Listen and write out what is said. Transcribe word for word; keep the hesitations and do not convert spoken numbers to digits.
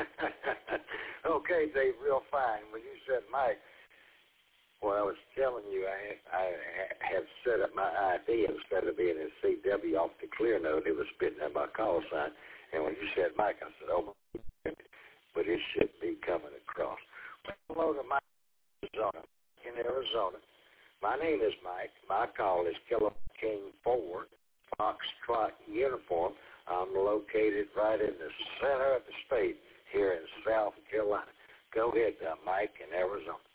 Okay, Dave, real fine. When you said Mike, well, I was telling you I had, I have set up my I D instead of being in C W off the clear note. It was spitting at my call sign. And when you said Mike, I said, oh, my goodness, but it should be coming across. Hello to Mike, Arizona, in Arizona. My name is Mike. My call is Killer King four, Foxtrot Uniform. I'm located right in the center of the state here in South Carolina. Go ahead, uh, Mike, in Arizona.